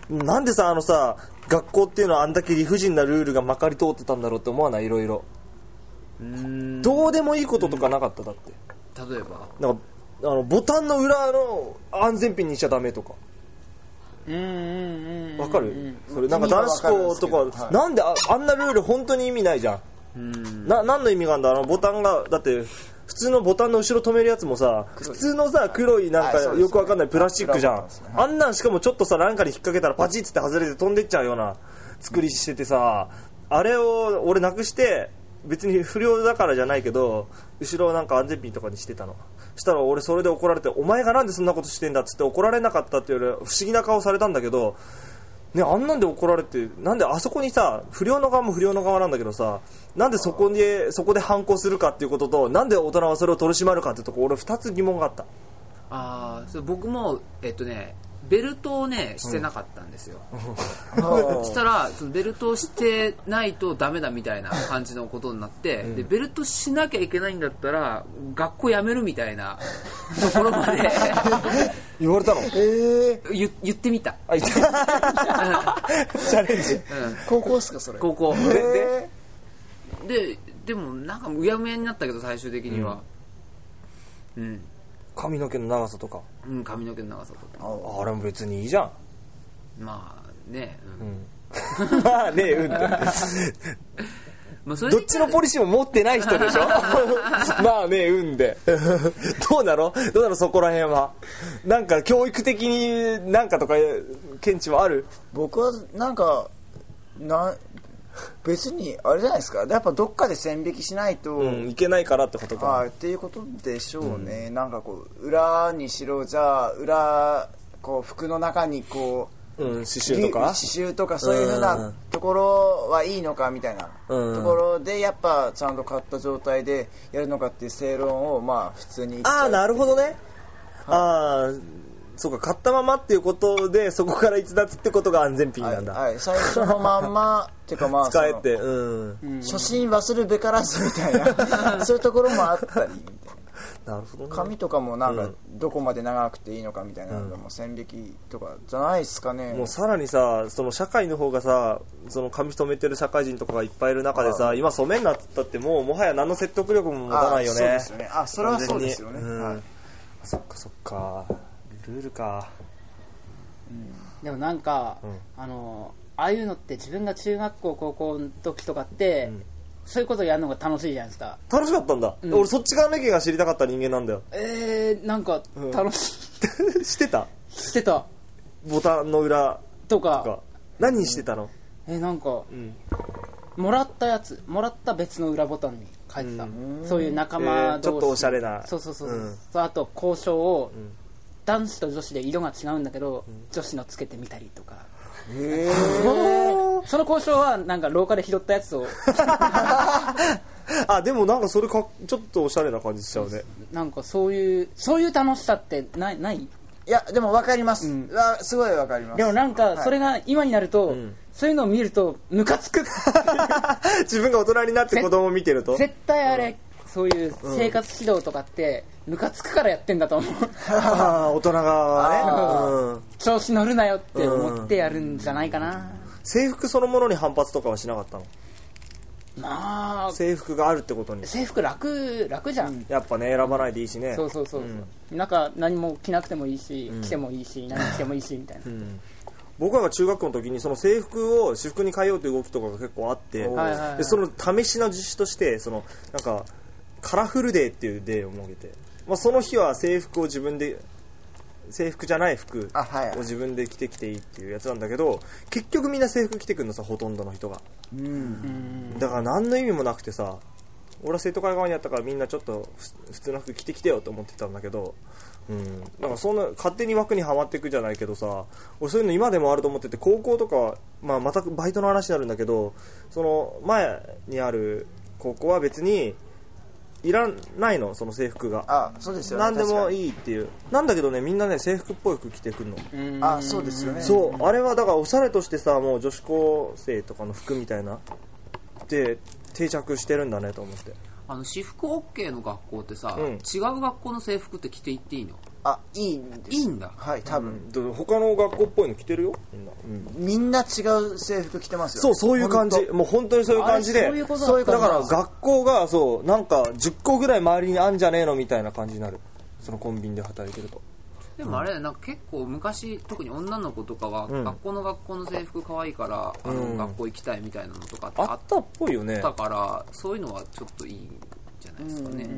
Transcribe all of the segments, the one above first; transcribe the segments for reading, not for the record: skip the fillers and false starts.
なんでさ学校っていうのはあんだけ理不尽なルールがまかり通ってたんだろうって思わない？いろいろどうでもいいこととかなかった？だって例えばなんかボタンの裏の安全ピンにしちゃダメとかわかる？それなんか男子校とか、はい、なんであんなルール本当に意味ないじゃん。何の意味があるんだ？ボタンがだって普通のボタンの後ろ止めるやつもさ普通のさ黒いなんかよくわかんないプラスチックじゃん、あんなんしかもちょっとさなんかに引っ掛けたらパチッつって外れて飛んでっちゃうような作りしててさ、あれを俺なくして別に不良だからじゃないけど後ろなんか安全ピンとかにしてたの。したら俺それで怒られて、お前がなんでそんなことしてんだっつって怒られなかったっていうより不思議な顔されたんだけどね、あんなんで怒られて、なんであそこにさ不良の側も不良の側なんだけどさ、なんでそこで反抗するかっていうことと、なんで大人はそれを取り締まるかってとこ俺2つ疑問があった。 それ僕もベルトをねしてなかったんですよ、したらそのベルトをしてないとダメだみたいな感じのことになって、でベルトしなきゃいけないんだったら学校辞めるみたいなところまで言われたの？ 言ってみた。 チャレンジ、 高校っすかそれ？ 高校でもなんかうやむやになったけど最終的には髪の毛の長さとか、 髪の毛の長さとかあれも別にいいじゃん。 まあねまあねどっちのポリシーも持ってない人でしょまあねでどうなのそこら辺はなんか教育的になんかとか見地はある？ 僕はなんか別にあれじゃないですか、やっぱどっかで線引きしないと、 いけないからってことか、 っていうことでしょうね、なんかこう裏にしろ、じゃあ裏こう服の中にこう、 刺繍とかそういう風なところはいいのかみたいなところで、やっぱちゃんと買った状態でやるのかっていう正論をまあ普通に言っちゃう。 なるほどね、そうか、買ったままっていうことでそこから逸脱ってことが安全ピンなんだ。 はい、最初のまんまっていうかまあ使えて、 初心忘るべからずみたいなそういうところもあったりみたいな。 なるほどね。 髪とかもなんかどこまで長くていいのかみたいなのも線引きとかじゃないですかね。 もうさらにさ、その社会の方がさ、その髪染めてる社会人とかがいっぱいいる中でさ、今染めんなっつったってもはや何の説得力も持たないよね。 そうですよね。それはそうですよね。 そっかルールか。 でもなんか、ああいうのって自分が中学校高校の時とかって、そういうことやるのが楽しいじゃないですか。 楽しかったんだ、俺そっち側の意見が知りたかった人間なんだよ。 なんか楽しい、 してたボタンの裏とか何してたの？ なんか、もらった別の裏ボタンに書いてた、そういう仲間同士、 ちょっとおしゃれな、 そう、あと交渉を、男子と女子で色が違うんだけど、女子のつけてみたりとか。その交渉はなんか廊下で拾ったやつをでもなんかそれちょっとおしゃれな感じしちゃうね。 なんかそういう楽しさってない？ いやでも分かります、すごい分かります。 でもなんかそれが今になると、そういうのを見るとムカつく自分が大人になって子供を見てると絶対あれ、そういう生活指導とかってムカつくからやってんだと思う。 大人がね、 調子乗るなよって思ってやるんじゃないかな。 制服そのものに反発とかはしなかったの？ まあ制服があるってことに。 制服楽じゃん、 やっぱね、選ばないでいいしね。 そう、なんか何も着なくてもいいし、着てもいいし、何着てもいいしみたいな、 僕らが中学校の時にその制服を私服に変えようという動きとかが結構あって、でその試しの実施としてなんかカラフルデーっていうデーを設けて、その日は制服じゃない服を自分で着ていいっていうやつなんだけど、結局みんな制服着てくるのさ、ほとんどの人が。だから何の意味もなくてさ、俺は生徒会側にあったからみんなちょっと普通の服着てきてよと思ってたんだけど、なんかそんな勝手に枠にはまっていくじゃないけどさ、俺そういうの今でもあると思ってて、高校とか、またバイトの話になるんだけど、その前にある高校は別にいらないの、その制服が。 そうですよね。 何でもいいっていう。なんだけどね、みんなね制服っぽい服着てくるの。 そうですよね。 そう、あれはだからおしゃれとしてさ、もう女子高生とかの服みたいなで定着してるんだねと思って。 私服 OK の学校ってさ、違う学校の制服って着ていっていいの？ いいんです。 いいんだ。 はい、多分、 他の学校っぽいの着てるよみんな違う制服着てますよ。 そういう感じ。もう本当にそういう感じで、 そういうことだから学校がなんか10個ぐらい周りにあんじゃねえのみたいな感じになる。そのコンビニで働いてると。 でもあれなんか結構昔、特に女の子とかは、学校の制服可愛いから学校行きたいみたいなのとかってあったっぽいよね。 だからそういうのはちょっといいんじゃないですかね。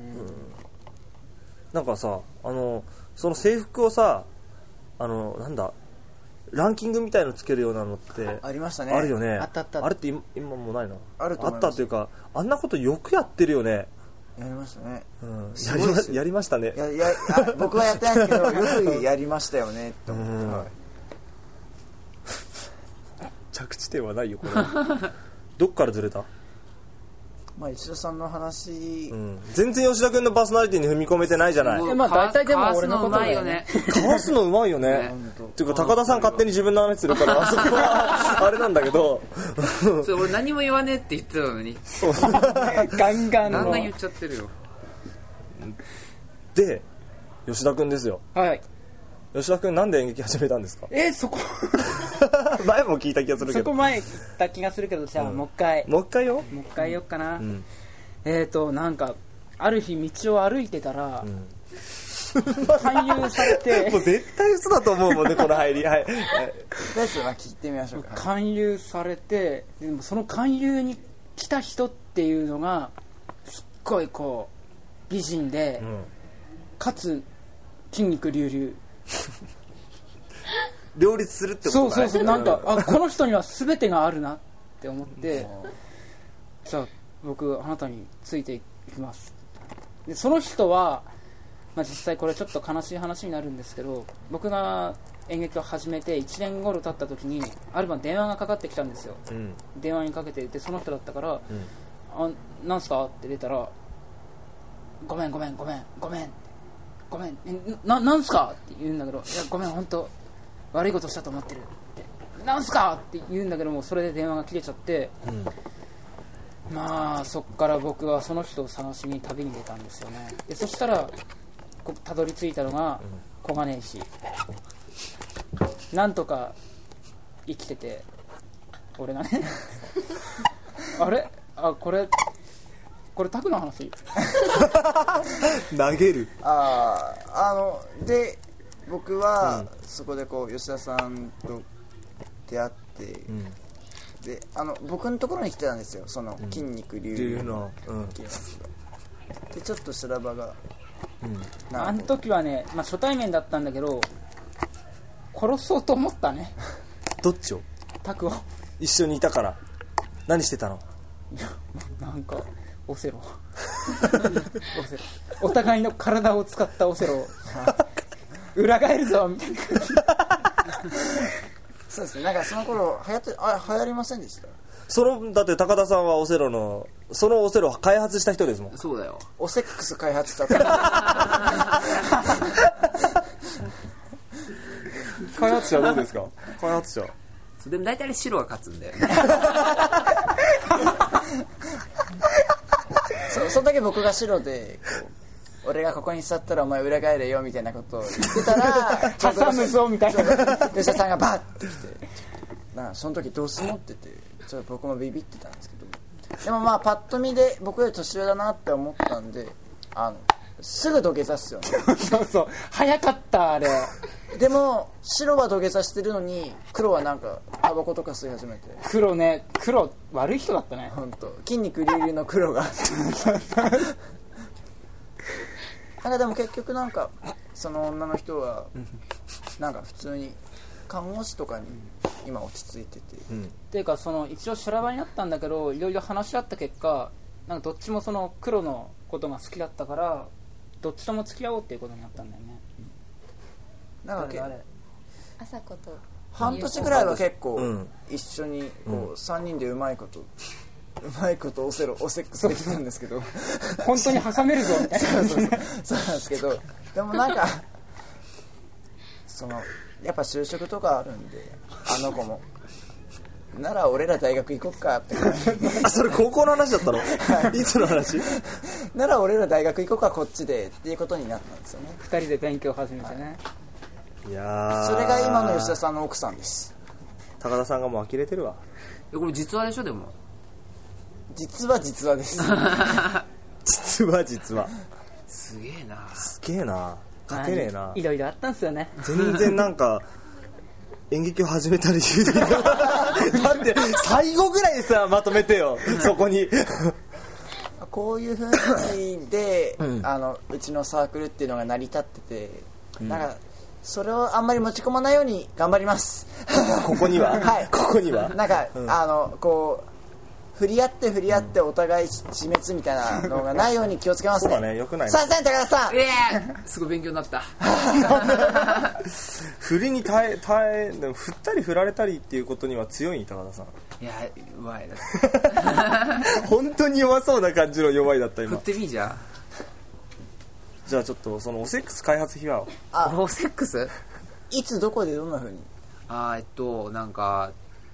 なんかさ、その制服をさ、なんだ、ランキングみたいのつけるようなのってありましたね。 あるよね。 あったあれって今もうないの？ あると思います。 あったっていうか、あんなことよくやってるよね。 やりましたね。 やりましたね。 僕はやってないですけど、よくやりましたよねと思って。 着地点はないよこれ。どっからずれた？ 石田さんの話、 全然吉田君のパーソナリティに踏み込めてないじゃない。 大体でも俺のことだよね。 かわすのうまいよね。っていうか高田さん勝手に自分の話するからあそこはあれなんだけど。 それ俺何も言わねえって言ってたのに。 ガンガン言っちゃってるよ。 で吉田君ですよ。 はい。 吉田君なんで演劇始めたんですか？ そこ前も聞いた気がするけど。 そこ前言った気がするけど、じゃあもう一回言おうかな。なんかある日道を歩いてたら、勧誘されてもう絶対嘘だと思うもんねこの入り。はい。 聞いてみましょうか。 勧誘されて、でもその勧誘に来た人っていうのがすっごいこう美人で、かつ筋肉隆々 両立するってことだね。 そうなんかこの人には全てがあるなって思ってじゃあ僕あなたについていきます。でその人は、実際これちょっと悲しい話になるんですけど、僕が演劇を始めて1年頃経った時にある晩電話がかかってきたんですよ。電話にかけていてその人だったから、なんすかって出たら、ごめんなんすかって言うんだけど、いやごめん本当悪いことしたと思ってるって、なんすかって言うんだけども、それで電話が切れちゃって、そっから僕はその人を探しに旅に出たんですよね。でそしたらたどり着いたのが小金井市。なんとか生きてて、俺がねあれこれタクの話投げる。 で僕はそこで吉田さんと出会って、で僕のところに来てたんですよ、その筋肉隆々の、でちょっと修羅場が、 あの時はね、初対面だったんだけど殺そうと思ったね。 どっちを？ タクを。 一緒にいたから何してたの？ いやなんかオセロお互いの体を使ったオセロを裏返るぞみたいな感じ。 そうですね、なんかその頃流行りませんでした？ だって高田さんはそのオセロを開発した人ですもん。 そうだよ。 オセックス開発した開発者どうですか？開発者でも大体白が勝つんだよね。 その時僕が白で俺がここに座ったらお前裏返れよみたいなことを言ってたら挟むぞみたいな。 吉田さんがバッて来て、その時ドス持っててちょっと僕もビビってたんですけど、でもパッと見で僕より年上だなって思ったんで、すぐ土下座っすよね。 そう早かったあれ。 でも白は土下座してるのに黒はなんかタバコとか吸い始めて。 黒悪い人だったね。 本当筋肉隆々の黒がでも結局なんかその女の人はなんか普通に看護師とかに今落ち着いてて、 っていうか一応修羅場になったんだけど、いろいろ話し合った結果、なんかどっちもその黒のことが好きだったからどっちとも付き合おうっていうことになったんだよね。 なんか朝子と半年ぐらいは結構一緒に3人でうまいことオセックスできたんですけど本当に挟めるぞみたいな。 そうなんですけど、でもなんかやっぱ就職とかあるんで、あの子もなら俺ら大学行こっかってあ、それ高校の話だったの？いつの話？ なら俺ら大学行こうかこっちでっていうことになったんですよね。 2人で勉強を始めてね、 いやー、 それが今の吉田さんの奥さんです。 高田さんがもう呆れてるわ。 これ実話でしょ？でも実は実話です実はすげえな。 すげえな、勝てねえな。 いろいろあったんですよね。 全然なんか演劇を始めた理由でだって最後ぐらいでさまとめてよそこにこういう雰囲気で、うちのサークルっていうのが成り立ってて、なんかそれをあんまり持ち込まないように頑張りますここにははいここにはなんか、こう振り合ってお互い自滅みたいなのがないように気をつけますね。 そうだね、よくないね。 さあ高田さん、 すごい勉強になった振りに耐えでも振ったり振られたりっていうことには強い高田さん。 いや弱いだ本当に弱そうな感じの弱いだった振今。 ってみじゃじゃあちょっとそのオセックス開発秘話を。 あオセックスいつどこでどんな風に。 なんか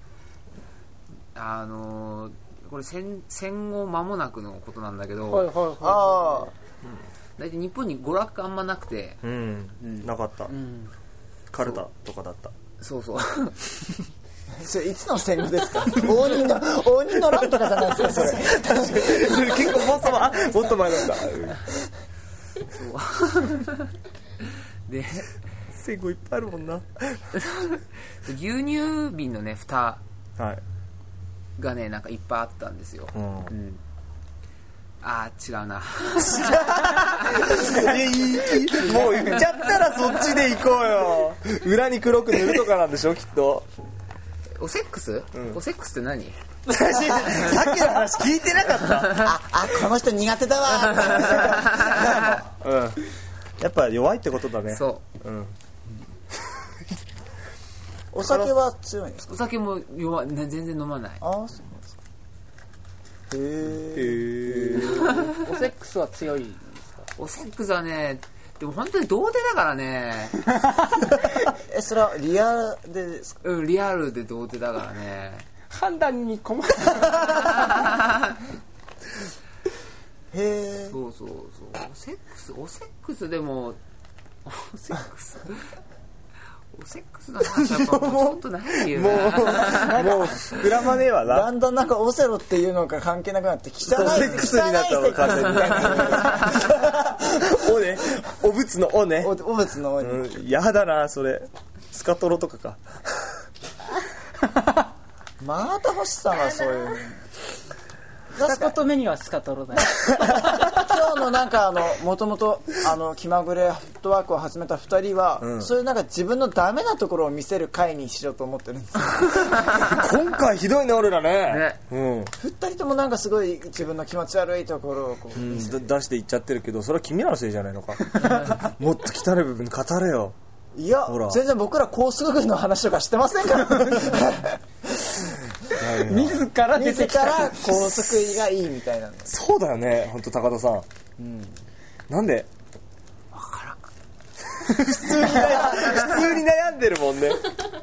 これ戦後間もなくのことなんだけど、 はいはいはい。 あ大体日本に娯楽あんまなくて、 なかった、カルタとかだった。 そうそうそれいつの戦後ですか応仁の乱とかじゃないですかそれ結構もっと前だったそうで戦後いっぱいあるもんな牛乳瓶のね蓋はいがねなんかいっぱいあったんですよ、違うなもう言っちゃったらそっちで行こうよ。裏に黒く塗るとかなんでしょきっと。 オセックス、オセックスって何？ さっきの話聞いてなかったこの人苦手だわやっぱ弱いってことだね。 そう、 お酒は強いんですか？ お酒も弱い、全然飲まない。 ああそうなんですか。へえオセックスは強いんですか？ オセックスはねでも本当に童貞だからねそれはリアルでですか？ リアルで童貞だからね判断に困るへえそうオセックスでもオセックスの話はやっぱちょっとないよなもう膨らまねえわな。 だんだんなんかオセロっていうのが関係なくなって汚いセックスになったの完全におね、お仏のおね、 お仏のおに、 やだなそれ。スカトロとかか。 また星さんはそういう二言目にはスカトロだよ今日のなんかもともと気まぐれフットワークを始めた2人は、そういうなんか自分のダメなところを見せる回にしようと思ってるんですよ今回ひどいね俺らね。 2人ともなんかすごい自分の気持ち悪いところをこう見せて、 出していっちゃってるけど、それは君らのせいじゃないのかもっと汚い部分語れよ。 いやほら全然僕ら高速軍の話とかしてませんから自ら出てきた高速がいいみたいなんです。 そうだよね本当高田さん、なんで分からん普通に悩んでるもんね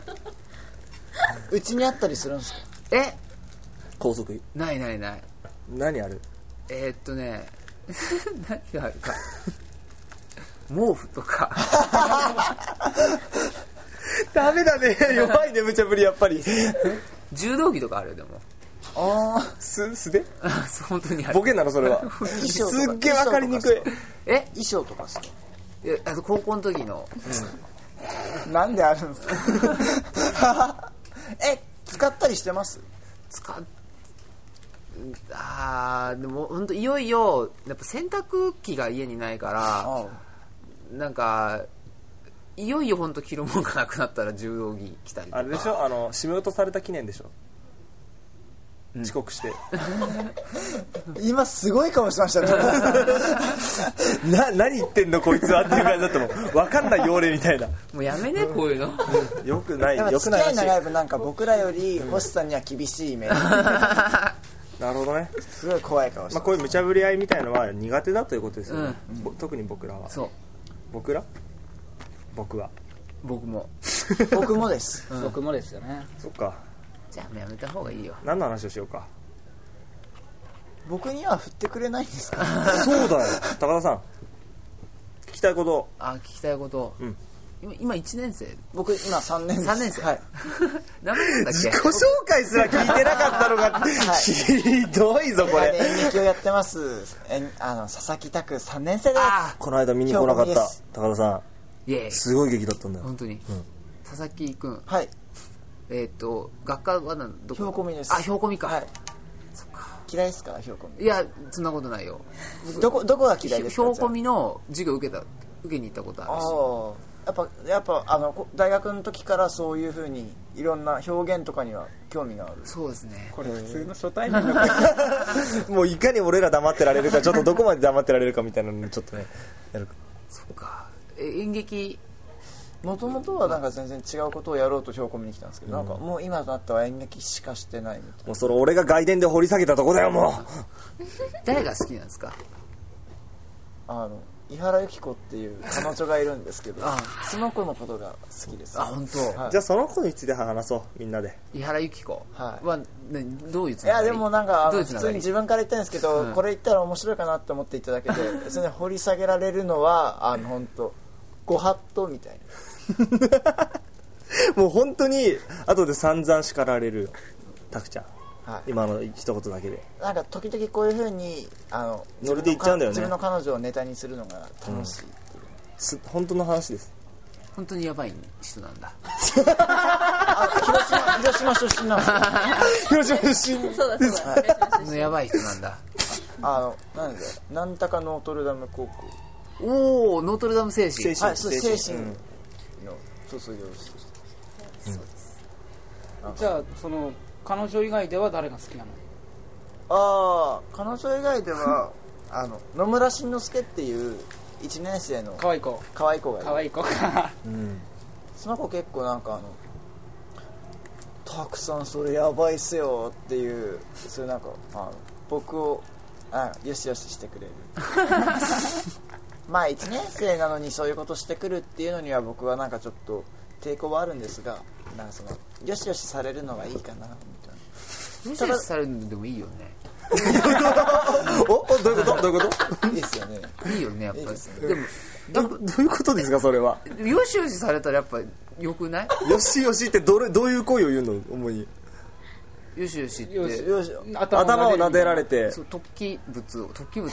うちにあったりするんですか？ 高速ない何ある？ 何があるか毛布とかダメだね弱いね無茶ぶりやっぱり柔道着とかあるよでも素手本当にあるボケなのそれはすっげえ分かりにくい。 衣装とかですか？ 高校の時のなんであるんですか使ったりしてます？ でも本当いよいよやっぱ洗濯機が家にないからなんかいよいよ本当着るもんがなくなったら柔道着着たりとか。 あれでしょ締め落とされた記念でしょ、遅刻して今すごい顔しましたね何言ってんのこいつはっていう感じだったもん。分かんないよ俺みたいな。 もうやめねこういうのよくないでもよくないらしい。 付き合い長い分なんか僕らより星さんには厳しいイメージなるほどね。 すごい怖い顔してこういう無茶ぶり合いみたいのは苦手だということですよね、特に僕らは。 そう僕は僕も僕もです、 僕もですよね。 そっか。 じゃあやめた方がいいよ。 何の話をしようか。 僕には振ってくれないんですか？ そうだよ高田さん、聞きたいこと。 聞きたいこと、今1年生。 僕今3年です。 3年生。 はい。 名前なんだっけ？ 自己紹介すら聞いてなかったのがひどいぞこれ。 演劇をやってます佐々木拓3年生です。 この間見に来なかった高田さイエーイ。 ん、すごい劇だったんだよ。 本当に、佐々木くん。 はい。 学科はどこ？ ひょうこみです。 ひょうこみか。 はい。そっか。嫌いですかひょうこみ？ いやそんなことないよ。 どこが嫌いですか？ ひょうこみの授業受けに行ったことあるし。 やっぱ大学の時からそういう風にいろんな表現とかには興味がある。 そうですね。 これ普通の初対面のもういかに俺ら黙ってられるか、ちょっとどこまで黙ってられるかみたいなのにちょっとねやる。 そうか。演劇もともとはなんか全然違うことをやろうと標高見に来たんですけど、なんかもう今となっては演劇しかしてないみたいな。 もうそれ俺が外伝で掘り下げたとこだよもう。 誰が好きなんですか？ 伊原由紀子っていう彼女がいるんですけど、その子のことが好きです。 本当。 はい、 じゃあその子について話そうみんなで。 伊原由紀子はどういうつながり？いやでもなんか普通に自分から言ったんですけど、これ言ったら面白いかなって思っていただけで、別に掘り下げられるのは本当ご法度みたいな。 もう本当に後で散々叱られるタクちゃん。 はい、 今の一言だけでなんか時々こういう風にノリで言っちゃうんだよね。 自分の彼女をネタにするのが楽しいっていう、 本当の話です。 本当にヤバい人なんだ。 広島出身なんですよ。 広島出身。 そうだそうだ。 ヤバい人なんだ。 なんでなんたかノートルダム高校。 おお、ノートルダム精神。 はい、そう精神の卒業して、 そうです。 じゃあその彼女以外では誰が好きなの？ 彼女以外では野村慎之介っていう1年生の可愛い子がいる。 可愛い子か。 その子結構なんかたくさんそれやばいっすよっていう、それなんか僕をよしよししてくれる。まあ1年生なのにそういうことしてくるっていうのには僕はなんかちょっと抵抗はあるんですが、なんかよしよしされるのはいいかなみたいな。 よしよしされるのでもいいよね。 どういうこといいですよね。 いいよねやっぱり。でもどういうことですかそれは。 よしよしされたらやっぱ良くない？ よしよしってどういう行為を言うの主に？ よしよしってよし頭を撫でられて。 突起物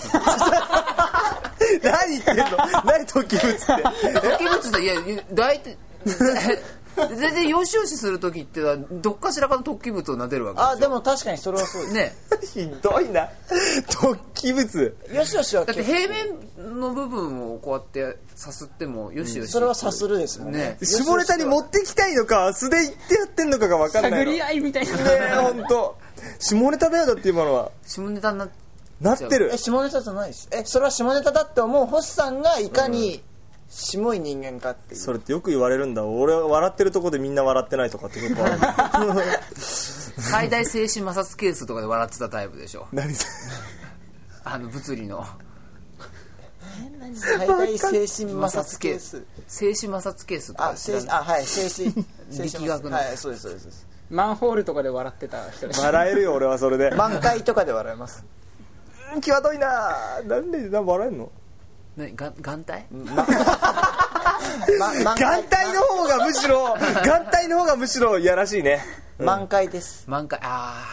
何言ってんの？何突起物って？ 突起物っていや大体全然よしよしする時ってどっかしらかの突起物を撫でるわけですよ。 でも確かにそれはそうですね。 ひどいな。突起物。 よしよしはだって平面の部分をこうやってさすってもよしよし、 それはさするですもんね。 下ネタに持ってきたいのか素で言ってやってんのかが分かんないの。 探り合いみたいな。 ねえ本当。下ネタだよだって今のは。 下ネタになってる。 下ネタじゃないです。それは下ネタだって思う星さんがいかに下い人間かっていう。 それってよく言われるんだ。俺は笑ってるとこでみんな笑ってないとかって結構ある。 最大静止摩擦係数とかで笑ってたタイプでしょ。 何それ。 物理の最大静止摩擦係数。 静止摩擦係数とか知らない？ はい、静止力学の。 はい、そうですそうです。 マンホールとかで笑ってた人でしょ。 笑えるよ俺はそれで。 満開とかで笑います。 際どいな。なんで笑えんの？ 眼帯？ 眼帯の方がむしろいやらしいね。 満開です。 満開。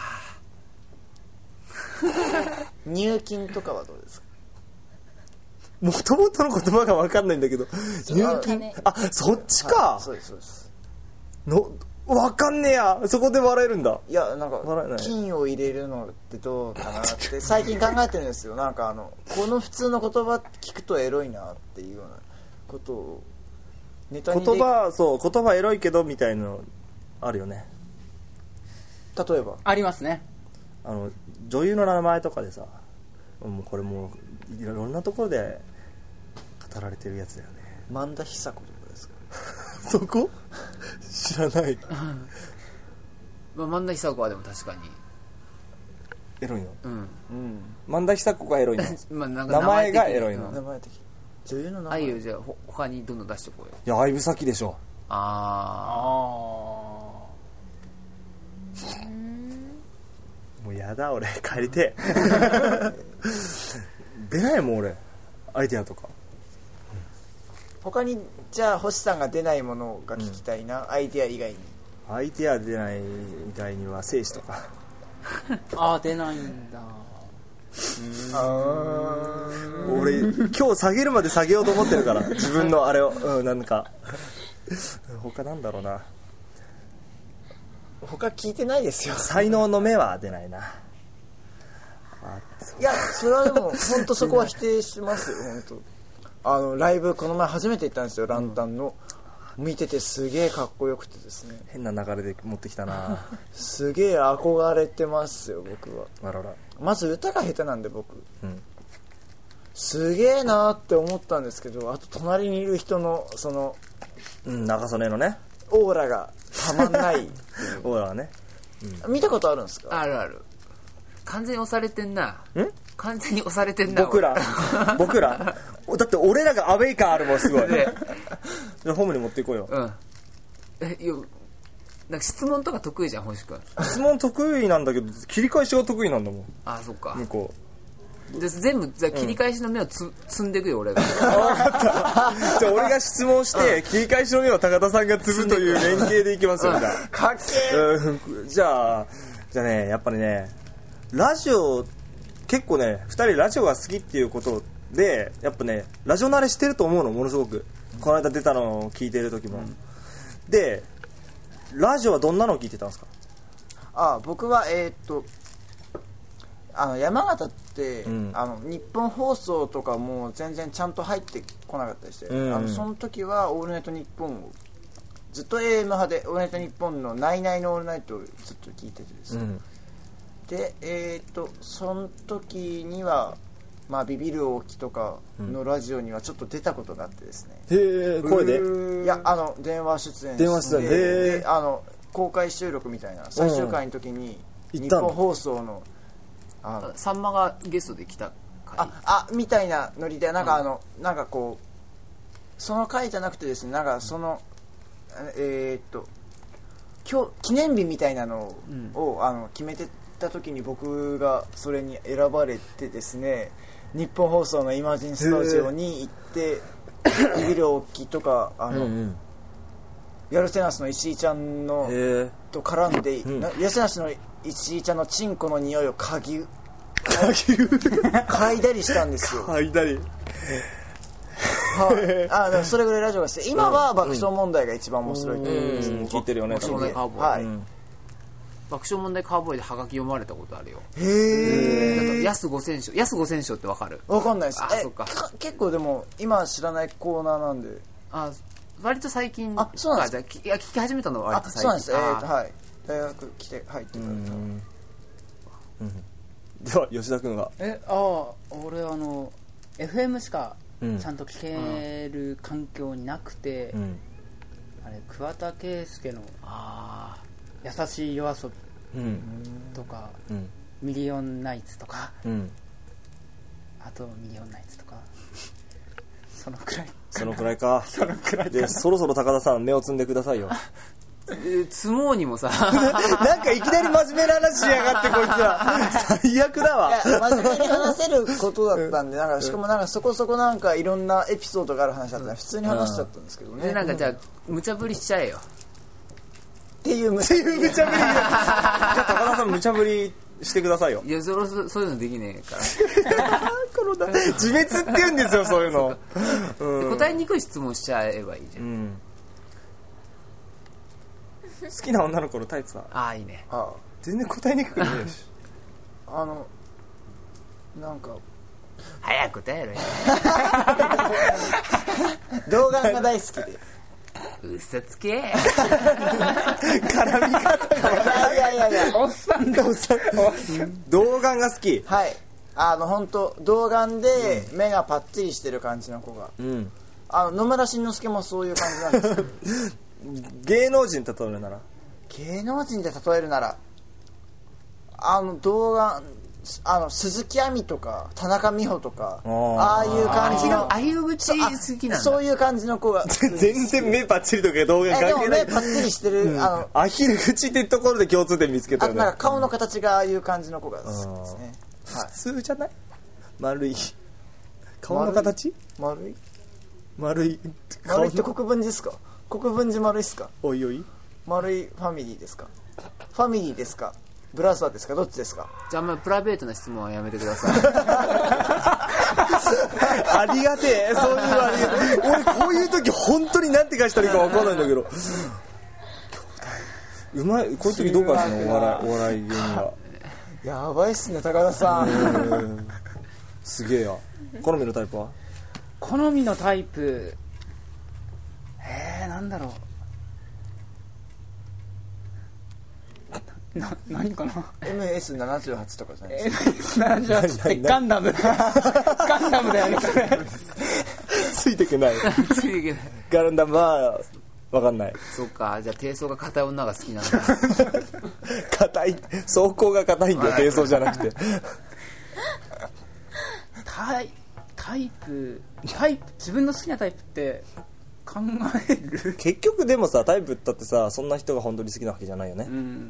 入金とかはどうですか？ もともとの言葉が分かんないんだけど。入金。そっちか。 そうですそうです。 分かんねえや。そこで笑えるんだ。 いやなんか金を入れるのってどうかなって最近考えてるんですよ。なんかこの普通の言葉聞くとエロいなっていうようなことをネタに言葉エロいけどみたいなのあるよね。 例えばありますね。 女優の名前とかでさ、もうこれもういろんなところで語られてるやつだよね。 萬田久子とかですか？ そこ知らない。 萬田久子はでも確かにエロいの。 萬田久子がエロいの。 名前がエロいの。 名前的女優の名前。 じゃあ他にどんどん出してこうよ。 いや相武咲でしょ。 やだ俺帰りて出ないもん俺アイデアとか。 他にじゃあ星さんが出ないものが聞きたいな、アイデア以外に。 アイデア出ない以外には生死とかああ出ないんだ。 俺今日下げるまで下げようと思ってるから自分のあれを、なんか他なんだろうな。 他聞いてないですよ。 才能の目は出ないな。 いやそれはでも本当そこは否定しますよ本当。ライブこの前初めて行ったんですよ、ランタンの。見ててすげえかっこよくてですね。 変な流れで持ってきたなすげえ憧れてますよ僕は。 あらら。 まず歌が下手なんで僕、すげえなーって思ったんですけど、あと隣にいる人のその中曽根のねオーラがたまんないオーラはね、 見たことあるんですか？ あるある。完全に押されてんな。完全に押されてんな僕らだって俺らがアウェイ感あるもんすごいでじゃあホームに持っていこうよ。 なんか質問とか得意じゃん星君。 質問得意なんだけど切り返しが得意なんだもんあそっか。 向こで全部じゃ切り返しの目を積んでいくよ俺が。 じゃあ俺が質問して切り返しの目を高田さんが積むという連携でいきますよ。じゃあかっけー。 じゃあねやっぱりねラジオ結構ね2人ラジオが好きっていうことでやっぱねラジオ慣れしてると思うのものすごく。この間出たのを聞いてる時も、でラジオはどんなのを聞いてたんですか？ 僕は山形って、日本放送とかも全然ちゃんと入ってこなかったりして、その時はオールナイトニッポンをずっと AM 派でオールナイトニッポンのナイナイのオールナイトをずっと聞いててですね、でその時にはビビる大木とかのラジオにはちょっと出たことがあってですね、 へえ声でいや電話出演してで公開収録みたいな最終回の時に日本放送のさんまがゲストで来た回みたいなノリでなんかなんかこうその回じゃなくてですね、なんかその今日記念日みたいなのを、決めてた時に僕がそれに選ばれてですね、日本放送のイマジンスタジオに行ってビビる大木とかやるせなしの石井ちゃんのと絡んで、やるせなしの石井ちゃんのチンコの匂いを嗅いだりしたんですよ。 嗅いだりそれぐらいラジオがして今は爆笑問題が一番面白いと思いますね。 聞いてるよね。 爆笑問題カーボーイ、爆笑問題カーボーイでハガキ読まれたことあるよ。へえ。安五千章ってわかる？ わかんないです。 そっか。 結構でも今知らないコーナーなんで。 割と最近。 そうなんです。 聞き始めたのは割と最近。 そうなんです。はい。大学来て入ってから。 では吉田君が。 俺FM しかちゃんと聞ける環境になくて、あれ桑田佳祐の優しい夜遊びとか、ミリオンナイツとか、あとミリオンナイツとかそのくらいかそのくらいでそろそろ高田さん目を摘んでくださいよ。 積もうにもさなんかいきなり真面目な話しやがってこいつら最悪だわ。 いや真面目に話せることだったんで、なんかしかもなんかそこそこなんかいろんなエピソードがある話だったら普通に話しちゃったんですけどね。 なんかじゃあ無茶ぶりしちゃえよっていう無茶ぶりじゃあ高田さん無茶ぶりしてくださいよ。 いやそういうのできねえから自滅って言うんですよそういうの答えにくい質問しちゃえばいいじゃん。 好きな女の子のタイプは？ いいね。 全然答えにくくないしなんか早く答えろよ童顔が大好きで嘘つけ絡み方がいやおっさんだ童顔が好き。 はい、本当童顔で目がパッチリしてる感じの子が、野村しんのすけもそういう感じなんですけど芸能人例えるなら童顔鈴木亜美とか田中美穂とかああいう感じの相口好きなんだ。 そういう感じの子が全然目パッチリとか動画関係ない。 でも目パッチリしてる、 アヒル口ってところで共通点見つけたよね。 なんか顔の形がああいう感じの子が好きですね。 普通じゃない？丸い顔の形？ 丸いって国分寺ですか？国分寺丸いっすか？ おいおい丸いファミリーですか？ファミリーですか？ブラザーですか？どっちですか？ じゃああんまりプライベートな質問はやめてください。 ありがてえ、そういうのありがてえ。俺こういう時本当になんて返したらいいか分かんないんだけど。うまい、こういう時どう返すの？お笑い芸人は。 やばいっすね、高田さん。 すげえや。好みのタイプは？ 好みのタイプなんだろう。何かな。 MS78 とかじゃないですか。 MS78 ってガンダムガンダムだよねそれ。 ついてけない。 ついていけない。 ガンダムは分かんない。 そっか、じゃあ低層が硬い女が好きなんだ。 硬い、走行が硬いんだよ、低層じゃなくて。 タイプ自分の好きなタイプって考える。 結局でもさ、タイプだってさ、そんな人が本当に好きなわけじゃないよね。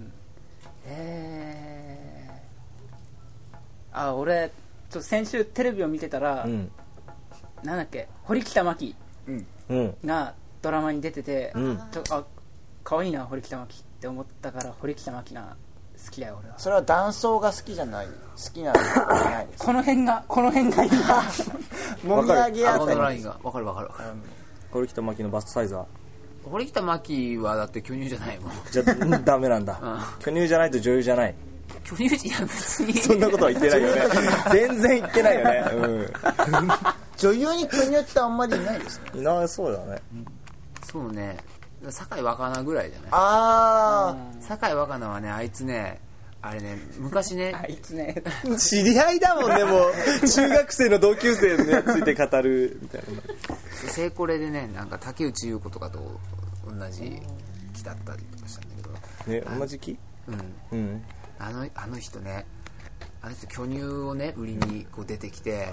俺ちょっと先週テレビを見てたら、なんだっけ、堀北真希がドラマに出てて、可愛いな堀北真希って思ったから、堀北真希が好きだよ俺は。 それは男装が好きじゃない、好きなんじゃないですか？ この辺が今もみあげあ顎たりのラインが分かる。 堀北真希のバストサイズは？ 堀北真希はだって巨乳じゃないもん。 じゃあダメなんだ。巨乳じゃないと女優じゃない。 巨乳じゃ別に。 そんなことは言ってないよね。全然言ってないよね。 女優に巨乳ってあんまりいないですね。 いないそうだね。 そうね、酒井若菜ぐらいじゃない？酒井若菜はね、あいつね、あれね、昔ね、 あいつね、 知り合いだもんね。もう中学生の同級生について語るみたいな。 セイコレでね、なんか竹内優子とかと同じ期だったりとかしたんだけどね、同じ期？ あの人ね、あの人巨乳をね売りにこう出てきて、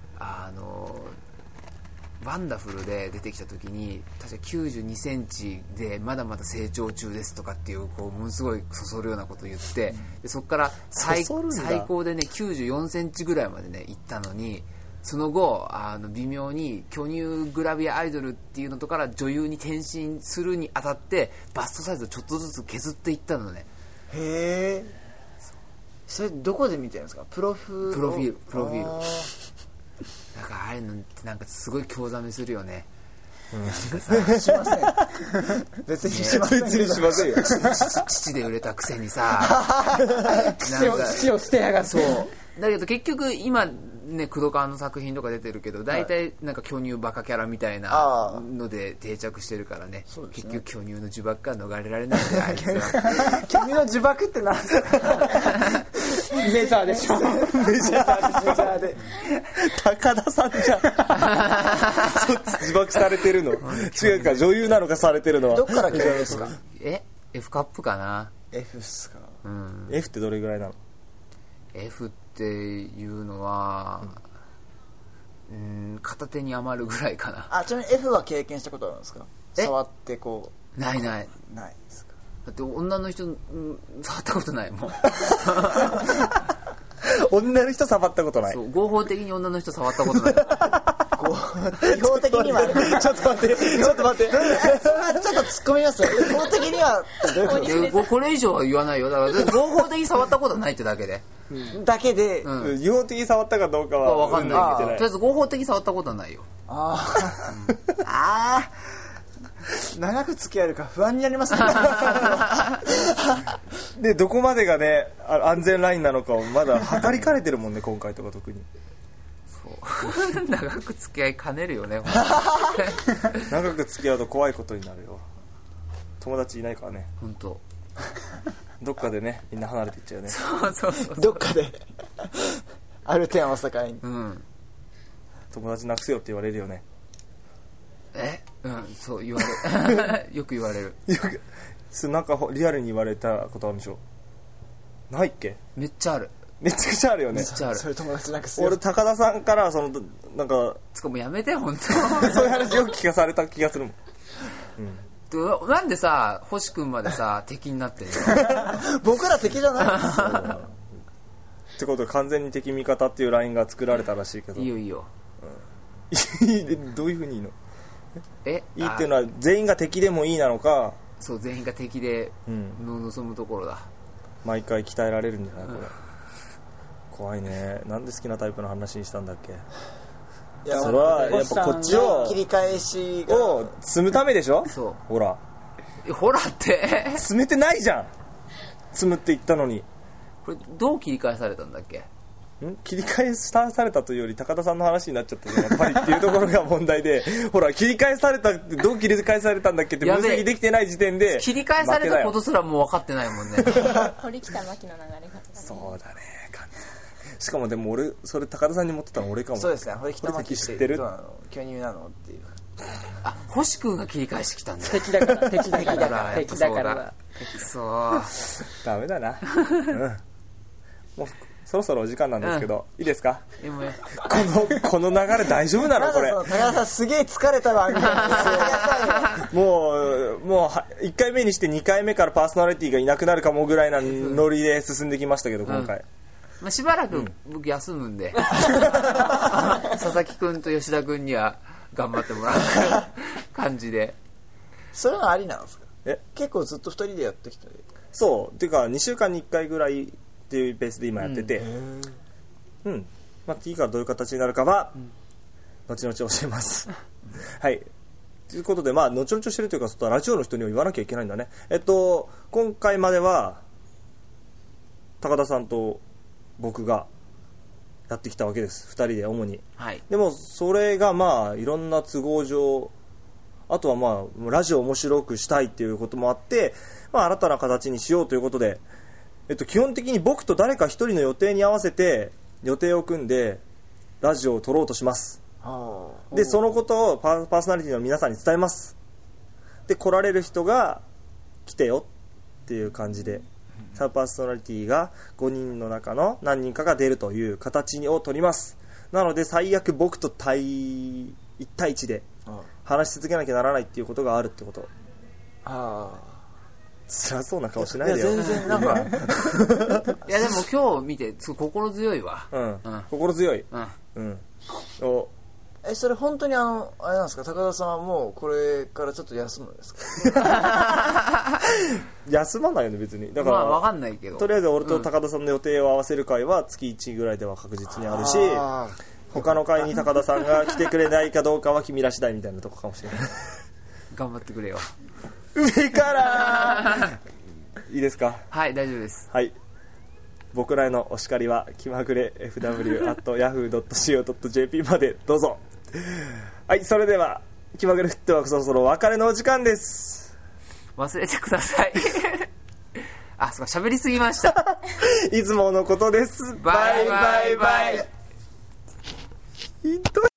ワンダフルで出てきた時に確か92センチでまだまだ成長中ですとかっていう、こうものすごいそそるようなことを言って、でそこから最高でね94センチぐらいまでね行ったのに、その後微妙に巨乳グラビアアイドルっていうのとから女優に転身するにあたってバストサイズをちょっとずつ削っていったのね。 へえ。それどこで見てるんですか？プロフィール。なんかああいうのってなんかすごい興ざめするよね。 しません。別にしませんよ。 父で売れたくせにさ、 父を捨てやがって。 そうだけど結局今ね、工藤川の作品とか出てるけど、大体なんか巨乳バカキャラみたいなので定着してるからね。結局巨乳の呪縛から逃れられないんだよ、あいつは。 巨乳の呪縛って何ですか？ メジャーでしょ。 メジャーで。 高田さんじゃん。そっち自爆されてるの？違うか、女優なのかされてるのは。 どっから巨乳ですか ？F カップかな。 F っすか。 F ってどれぐらいなの？ F っていうのは、片手に余るぐらいかな。 ちなみに F は経験したことあるんですか？触ってこう。 ないですか？ だって女の人、触ったことないもん。 女の人触ったことない。 そう、合法的に女の人触ったことない。 合法的にはちょっと待って。 それはちょっと突っ込みますよ。合法的にはどういうこと？ これ以上は言わないよ。だから合法的に触ったことないってだけで。 違法的に触ったかどうかは分かんないけど、とりあえず合法的に触ったことはないよ。 長く付き合えるか不安になりますね。 でどこまでがね安全ラインなのかをまだ測りかねてるもんね、今回とか特に。 そう長く付き合いかねるよね。 長く付き合うと怖いことになるよ。友達いないからね。 本当。 どっかでねみんな離れていっちゃうよね。 そうどっかである点を境に、 友達なくせよって言われるよね。 そう言われる。よく言われる。 なんかリアルに言われたことあるんでしょ？ないっけ？ めっちゃある。 めちゃくちゃあるよね。 めっちゃある。 それ友達なくすよ。 俺高田さんからなんかつかもうやめて本そういう話よく聞かされた気がするもん。 当。なんでさ星君までさ敵になってんの僕ら敵じゃないですよ。 ってことで完全に敵味方っていうラインが作られたらしいけど。 いいよいいよ。 どういうふうにいいの？ いいいっていうのは全員が敵でもいいなのか、 そう全員が敵でうん身を望むところだ。 毎回鍛えられるんじゃないこれ。怖いね。なんで好きなタイプの話にしたんだっけ。 いやそれはやっぱこっちを切り返しが積むためでしょ。 そうほらほらって積めてないじゃん。積むって言ったのに。 これどう切り返されたんだっけ。 切り返されたというより高田さんの話になっちゃったねやっぱりっていうところが問題でほら切り返されたってどう切り返されたんだっけって分析できてない時点で切り返されたことすらもう分かってないもんね堀北真希の流れが、 そうだね完全に。しかもでも俺それ高田さんに持ってたの俺かも。 そうですね。堀北真希知ってる？ どうなの？巨乳なのっていう。 あ星君が切り返してきたんだ。 敵だから敵だから敵だからだ。 そうダメだな、もうそろそろお時間なんですけど、いいですか。 でもねこの流れ大丈夫なのこれ。 高田さんすげえ疲れたわみたいな。 もう1回目にして2回目からパーソナリティがいなくなるかもぐらいなノリで進んできましたけど今回、 まあ、しばらく僕休むんで、佐々木君と吉田君には頑張ってもらう感じで。 それはありなんですか。 え結構ずっと2人でやってきた。 そうっていうか2週間に1回ぐらいっていうペースで今やってて、まあ、次からどういう形になるかは、後々教えますはいということで、まあ後々してるというか、ちょっとラジオの人には言わなきゃいけないんだね。今回までは高田さんと僕がやってきたわけです。2人で主に。 はい。 でもそれがまあいろんな都合上、あとはまあラジオを面白くしたいっていうこともあって、まあ新たな形にしようということで、基本的に僕と誰か一人の予定に合わせて予定を組んでラジオを撮ろうとします。でそのことをパーソナリティの皆さんに伝えます。で来られる人が来てよっていう感じで、サブパーソナリティが5人の中の何人かが出るという形を取ります。なので最悪僕と1対1で話し続けなきゃならないっていうことがあるってこと。辛そうな顔しないでよ。 いや全然なんかいやでも今日見てすごい心強いわ。 心強い。 それ本当にあれなんですか。高田さんはもうこれからちょっと休むんですか。 休まないよね別に。だから、 まあ分かんないけど、 とりあえず俺と高田さんの予定を合わせる回は月1ぐらいでは確実にあるし、他の回に高田さんが来てくれないかどうかは君ら次第みたいなとこかもしれない。 頑張ってくれよ。 上からいいですか。 はい大丈夫です。 はい、僕らへのお叱りは気まぐれ fw@yahoo.co.jp までどうぞ。はい、それでは気まぐれフットワークそろそろお別れのお時間です。 忘れてくださいあ、そうか喋りすぎましたいつものことです。 バイバイバイ。 ひどい。